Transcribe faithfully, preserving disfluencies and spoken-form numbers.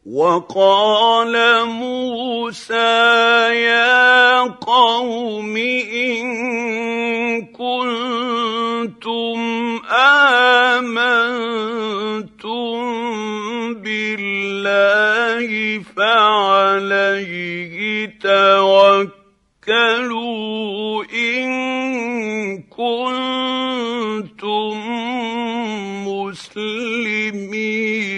وقال موسى يا قوم إن كنتم آمنتم بالله فعليه توكلوا إن كنتم مسلمين